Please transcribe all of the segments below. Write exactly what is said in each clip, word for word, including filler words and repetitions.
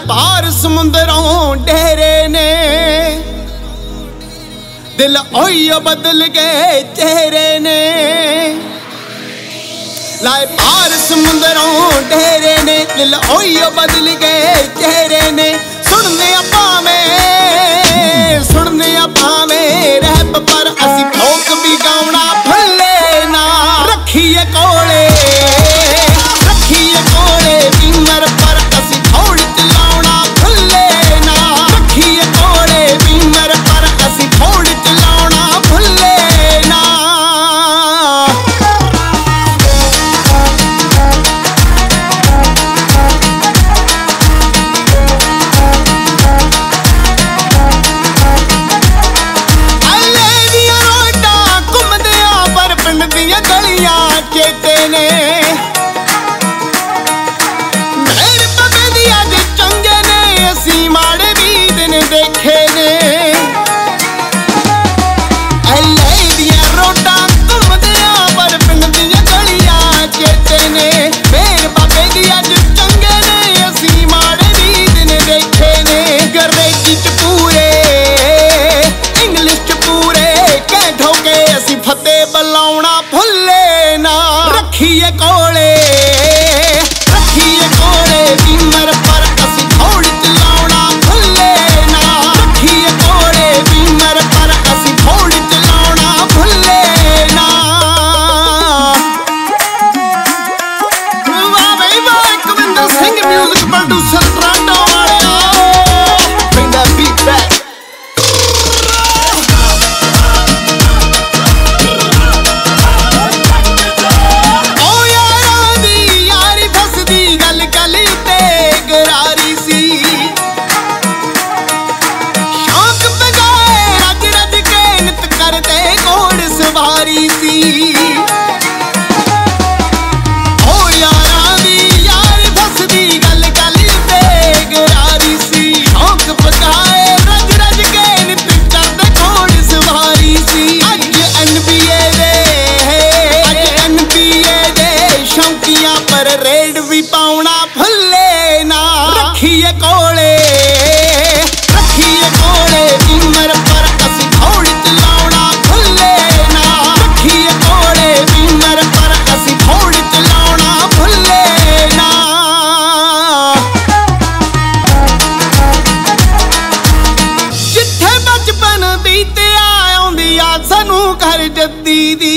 पार समुंदरों डेरे ने, दिल ओयो बदल गए चेहरे ने। लाए पार समुंदरों डेरे ने, दिल ओयो बदल गए चेहरे ने। सुनने पावे सुनने पावे रैप पर असी फोक भी गाउना भुल्ले ना। रखिए कोले रखिए कोले विंगर पर असी थोड़ी चलाउना भुल्ले ना। रखिए कोले विंगर पर असी थोड़ी चलाउना भुल्ले ना। चेते ने मेरे पपे दिया जे चंगे ने, असी माड़े भी दिन देखे ने। अल्ले दिया रोटा घुमदिया पर पिंड दिया गलियां चेते ने। मेरे पपे दिया जे चंगे ने, असी माड़े भी दिन देखे ने। अंग्रेजी च पूरे इंग्लिश च पूरे कह ठोके असी फतेह बुलाउना भुल्ले ना। रखिए कोले रखिए कोले विंगर पर असी थोड़ी चलाउना भुल्ले ना। रखिए कोले विंगर पर असी थोड़ी चलाउना भुल्ले ना। वाह भाई वाह, Kavinder Singh music producer Toronto वाले। Bring that beat back। सवारी सी ओ यारां दी यार फसदी गल गल बेगरारी सी। शौक पकाए रज रज के नित करदे घोड़ सवारी सी। अज एनबीए दे अज एनबीए दे शौकियां पर रेड भी पाउना भुल्ले ना। रखिए कोले रखिए कोले विंगर पर असी थोड़ी चलाउना भुल्ले ना। रखिए कोले विंगर पर असी थोड़ी चलाउना भुल्ले ना। जिथे बचपन बीतिया आउंदी आ सानू घर जद्दी दी।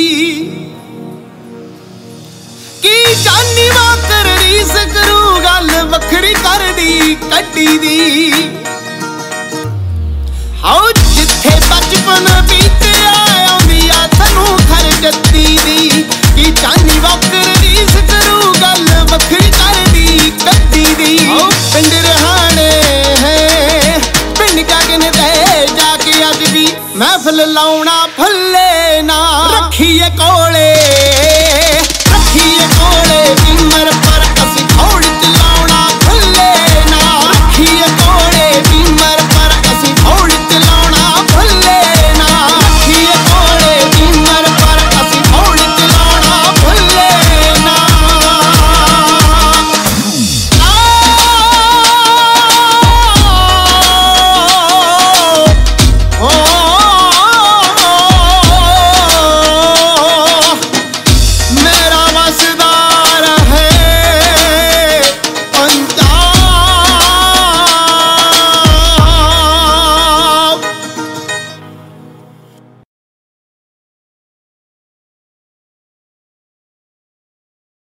की जानी वाकर रीस करू गल वखरी कर दी कड्डी दी। हाओ जिथे बचपन बीतिया आउंदी आ सानू घर जद्दी दी। की जानी वाकर रीस करू गल वखरी कर दी कड्डी दी। पिंड रहाने है पिंड गगन दे जाके अज भी महफिल लाउना